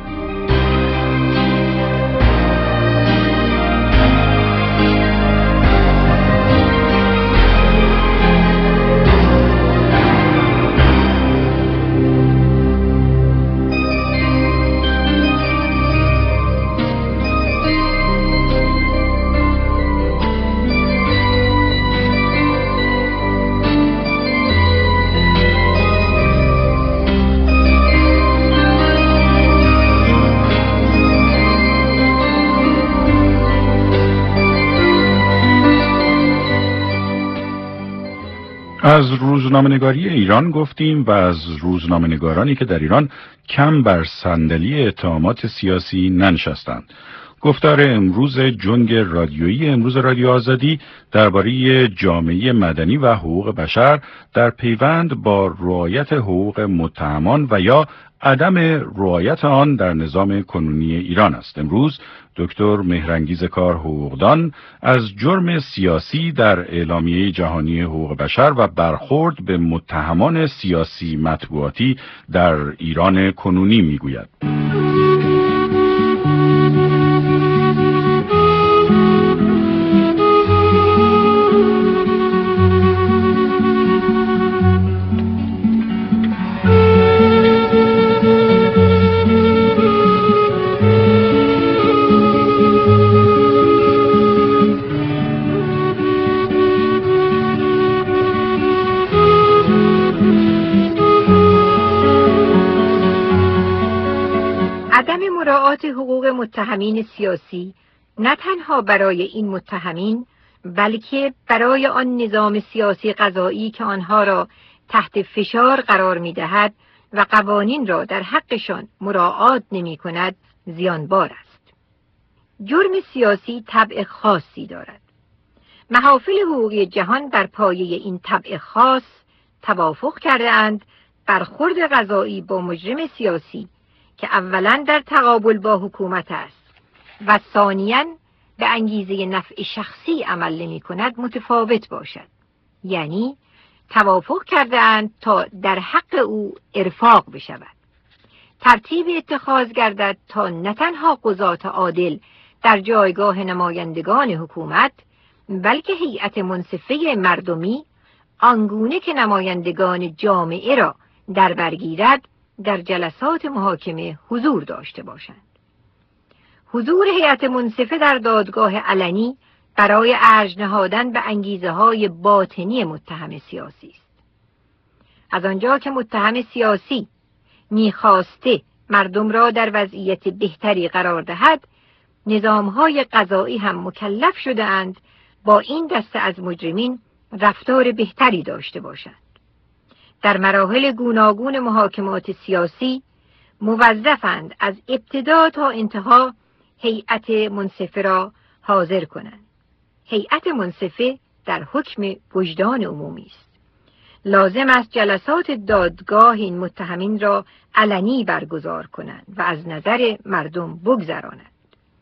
از روزنامه‌نگاری ایران گفتیم و از روزنامه‌نگارانی که در ایران کم بر صندلی اتهامات سیاسی ننشستند. گفتار امروز جنگ رادیویی امروز رادیو آزادی درباره جامعه مدنی و حقوق بشر در پیوند با رعایت حقوق متهمان و یا عدم رعایت آن در نظام کنونی ایران است. امروز دکتر مهرانگیز کار حقوقدان از جرم سیاسی در اعلامیه جهانی حقوق بشر و برخورد به متهمان سیاسی مطبوعاتی در ایران کنونی میگوید. مراعات حقوق متهمین سیاسی نه تنها برای این متهمین بلکه برای آن نظام سیاسی قضایی که آنها را تحت فشار قرار می‌دهد و قوانین را در حقشان مراعات نمی‌کند زیانبار است. جرم سیاسی طبع خاصی دارد. محافل حقوقی جهان بر پایه این طبع خاص توافق کرده‌اند برخورد قضایی با مجرم سیاسی که اولاً در تقابل با حکومت است و ثانیاً به انگیزه نفع شخصی عمل نمی کند متفاوت باشد. یعنی توافق کرده‌اند تا در حق او ارفاق بشود. ترتیب اتخاذ گردد تا نه تنها قضات عادل در جایگاه نمایندگان حکومت بلکه هیئت منصفه مردمی آنگونه که نمایندگان جامعه را در برگیرد در جلسات محاکمه حضور داشته باشند. حضور هیئت منصفه در دادگاه علنی برای ارج نهادن به انگیزه های باطنی متهم سیاسی است. از آنجا که متهم سیاسی میخواسته مردم را در وضعیت بهتری قرار دهد، نظامهای قضایی هم مکلف شده اند با این دسته از مجرمین رفتار بهتری داشته باشند. در مراحل گوناگون محاکمات سیاسی موظفند از ابتدا تا انتها هیئت منصفه را حاضر کنند. هیئت منصفه در حکم وجدان عمومی است. لازم است جلسات دادگاه این متهمین را علنی برگزار کنند و از نظر مردم بگذرانند.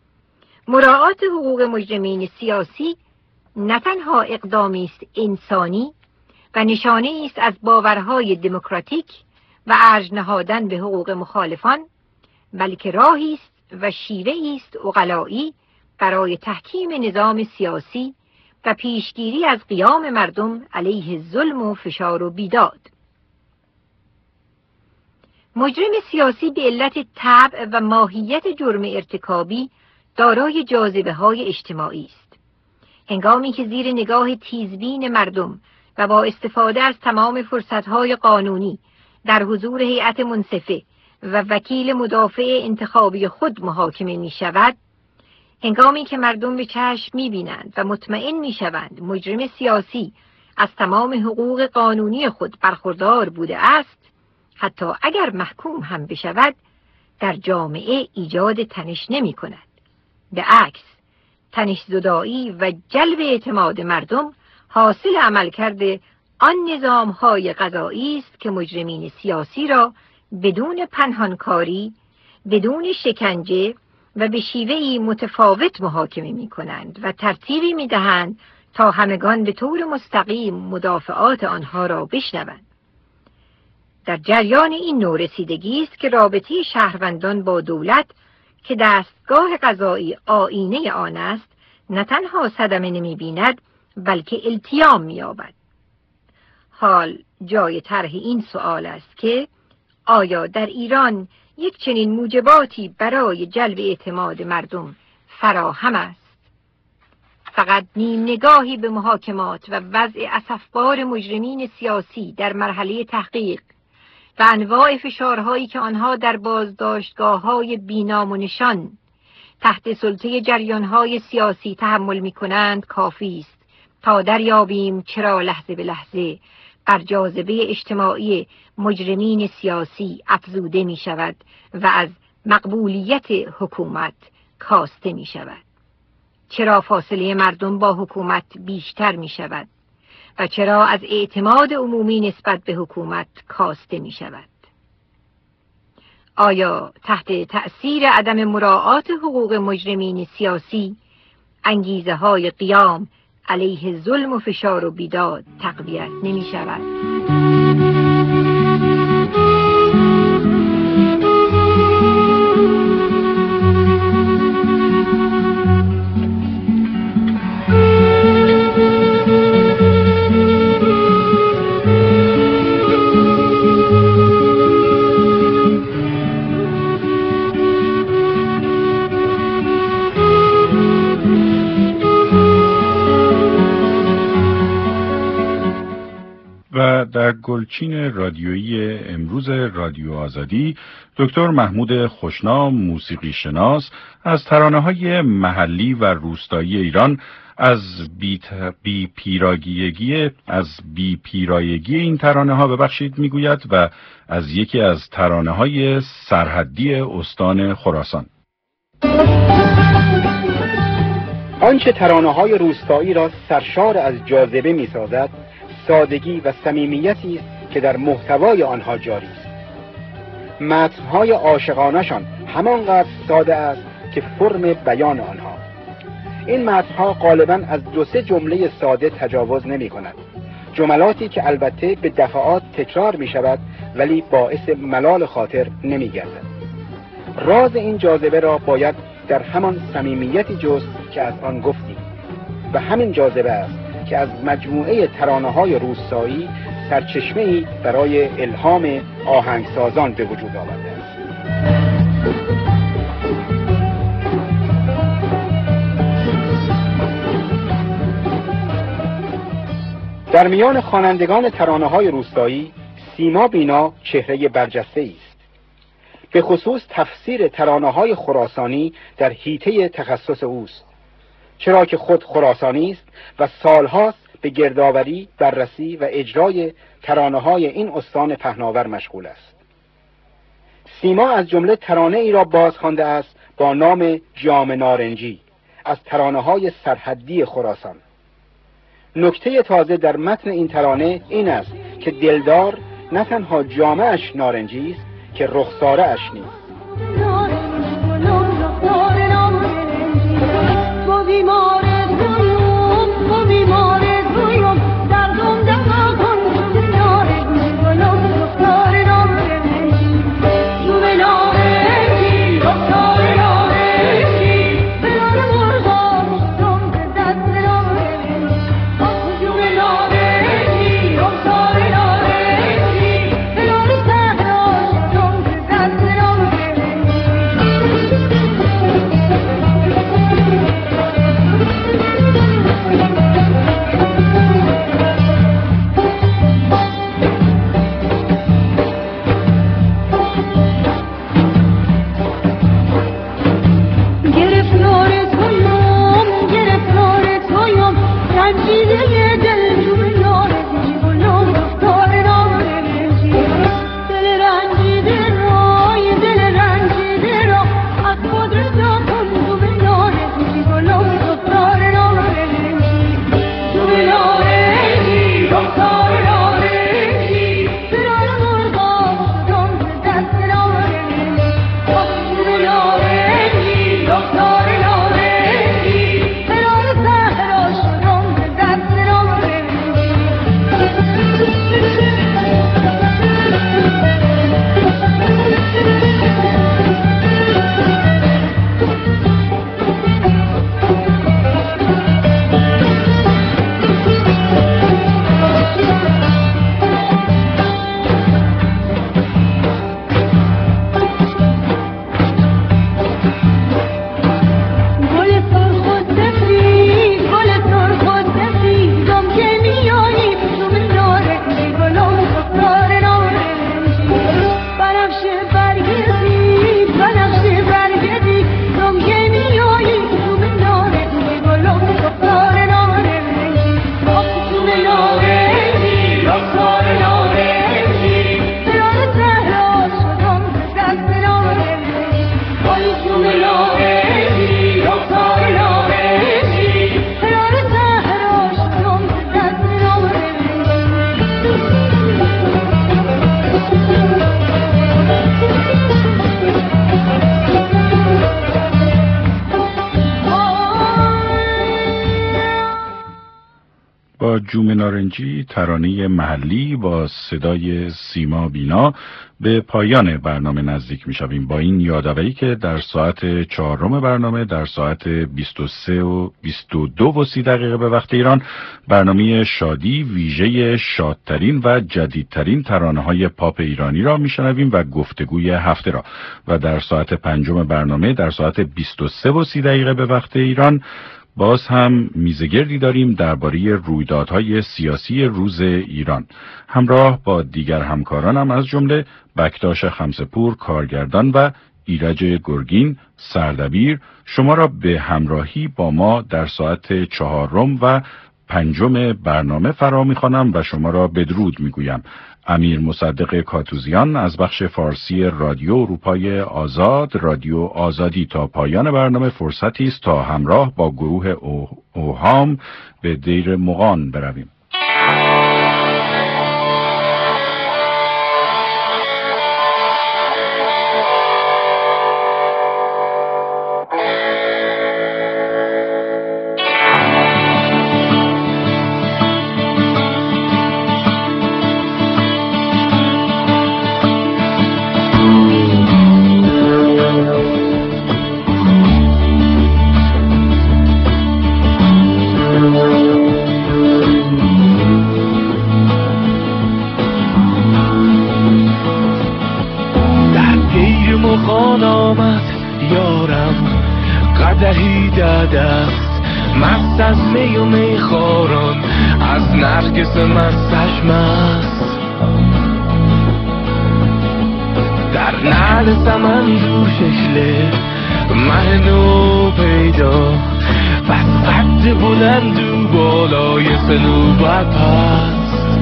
مراعات حقوق مجرمین سیاسی نه تنها اقدامی است انسانی و نشانه است از باورهای دموکراتیک و ارج نهادن به حقوق مخالفان، بلکه راهی است و شیوه‌ای است عقلایی برای تحکیم نظام سیاسی و پیشگیری از قیام مردم علیه ظلم و فشار و بیداد. مجرم سیاسی به علت طبع و ماهیت جرم ارتکابی دارای جاذبه‌های اجتماعی است. هنگامی که زیر نگاه تیزبین مردم و با استفاده از تمام فرصت‌های قانونی در حضور هیئت منصفه و وکیل مدافع انتخابی خود محاکمه می‌شود، هنگامی که مردم به چشم می‌بینند و مطمئن می‌شوند مجرم سیاسی از تمام حقوق قانونی خود برخوردار بوده است، حتی اگر محکوم هم بشود در جامعه ایجاد تنش نمی‌کند. به عکس، تنش زدایی و جلب اعتماد مردم حاصل عملکرد آن نظام‌های قضایی است که مجرمین سیاسی را بدون پنهانکاری، بدون شکنجه و به شیوهی متفاوت محاکمه می‌کنند و ترتیبی می‌دهند تا همگان به طور مستقیم مدافعات آنها را بشنوند. در جریان این نوع رسیدگی است که رابطه شهروندان با دولت که دستگاه قضایی آیینه آن است نه تنها صدمه نمی‌بیند بلکه التیام می‌یابد. حال جای طرح این سؤال است که آیا در ایران یک چنین موجباتی برای جلب اعتماد مردم فراهم است؟ فقط نیم نگاهی به محاکمات و وضع اسفبار مجرمین سیاسی در مرحله تحقیق و انواع فشارهایی که آنها در بازداشتگاه‌های بی‌نام و نشان تحت سلطه جریان‌های سیاسی تحمل می‌کنند کافی است تا دریابیم چرا لحظه به لحظه بر جاذبه اجتماعی مجرمین سیاسی افزوده می شود و از مقبولیت حکومت کاسته می شود. چرا فاصله مردم با حکومت بیشتر می شود و چرا از اعتماد عمومی نسبت به حکومت کاسته می شود. آیا تحت تأثیر عدم مراعات حقوق مجرمین سیاسی انگیزه های قیام علیه ظلم و فشار و بیداد تقویت نمی شود؟ و در گلچین گلچین رادیویی امروز رادیو آزادی دکتر محمود خوشنام موسیقی شناس از ترانه‌های محلی و روستایی ایران از بی, بی پیرایگی از بی پیرایگی این ترانه‌ها ببخشید میگوید و از یکی از ترانه‌های سرحدی استان خراسان. آنچه ترانه‌های روستایی را سرشار از جاذبه می‌سازد، سادگی و صمیمیتی است که در محتوای آنها جاری است. متن‌های عاشقانه‌شان همانقدر ساده است که فرم بیان آنها. این متن‌ها غالباً از دو سه جمله ساده تجاوز نمی‌کند. جملاتی که البته به دفعات تکرار می‌شود ولی باعث ملال خاطر نمی‌گردد. راز این جاذبه را باید در همان صمیمیتی جست که از آن گفتیم و همین جاذبه است که از مجموعه ترانه‌های روستایی سرچشمه‌ای برای الهام آهنگسازان به وجود آورده است. در میان خوانندگان ترانه‌های روستایی سیما بینا چهره برجسته‌ای است. به خصوص تفسیر ترانه‌های خراسانی در حیطه تخصص اوست، چرا که خود خراسانی است و سالهاست به گردآوری، بررسی و اجرای ترانه‌های این استان پهناور مشغول است. سیما از جمله ترانه ای را باز خوانده است با نام جام نارنجی از ترانه‌های سرحدی خراسان. نکته تازه در متن این ترانه این است که دلدار نه تنها جامه‌اش نارنجی است که رخساره اش نیست. جوم نارنجی ترانه محلی با صدای سیما بینا به پایان برنامه نزدیک می شویم با این یادآوری که در ساعت چهارم برنامه در ساعت بیست و سه و بیست و دو و سی دقیقه به وقت ایران برنامه شادی ویژه شادترین و جدیدترین ترانه های پاپ ایرانی را می شنویم و گفتگوی هفته را و در ساعت پنجم برنامه در ساعت بیست و سه و سی دقیقه به وقت ایران باز هم میزگردی داریم درباره رویدادهای سیاسی روز ایران. همراه با دیگر همکارانم از جمله بکتاش خمسپور کارگردان و ایرج گرگین سردبیر شما را به همراهی با ما در ساعت چهارم و پنجم برنامه فرا می‌خوانم و شما را بدرود میگویم. امیر مصدق کاتوزیان از بخش فارسی رادیو اروپای آزاد، رادیو آزادی. تا پایان برنامه فرصتی است تا همراه با گروه اوهام به دیر مغان برویم. مست از می و میخوران از نرگس مستش مست در نعل سمن رو شکل مه نو پیدا و قد بلند و بالای صنوبر پست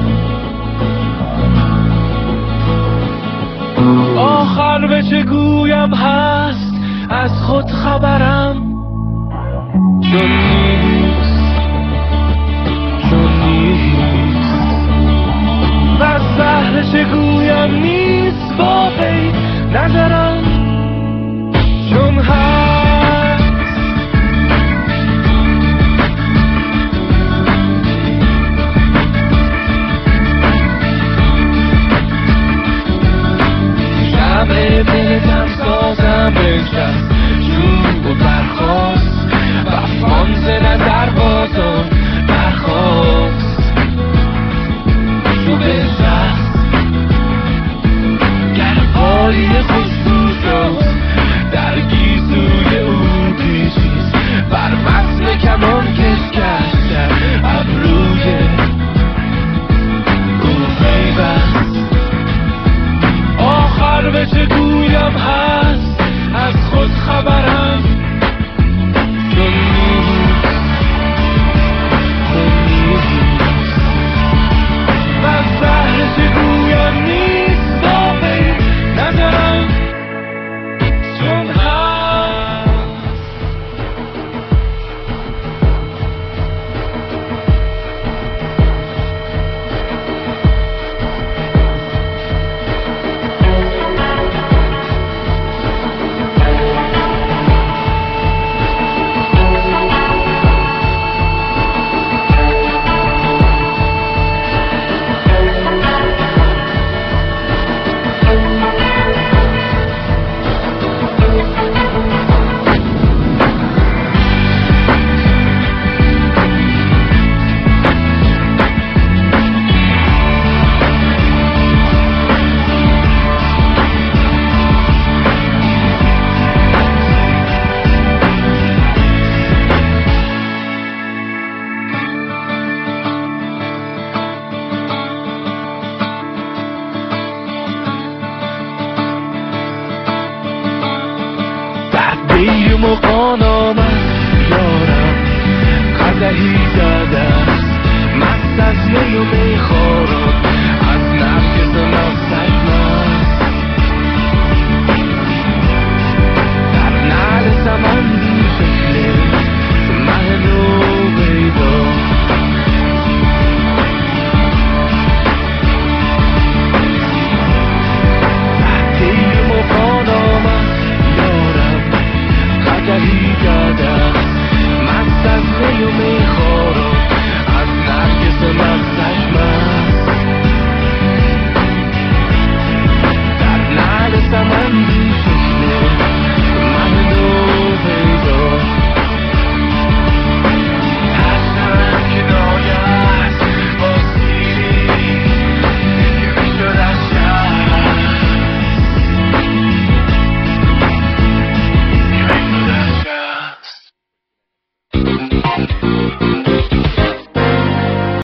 آخر به چه گویم هست از خود خبرم چون نیست چون نیست و زهر چگویم نیست با پی نظرم چون هست شمع دلتم سازم بنشست چوب و برخواست آن زنه در بازان برخواست شو بزرست گر پایی خوشبو شد در گیزوی او پیشیست بر وصل کمان کش کش در ابروی او پیوست آخر به چه گویم هست از خود خبرم مغان آمد یارم قدحی زده است مست از می و میخواد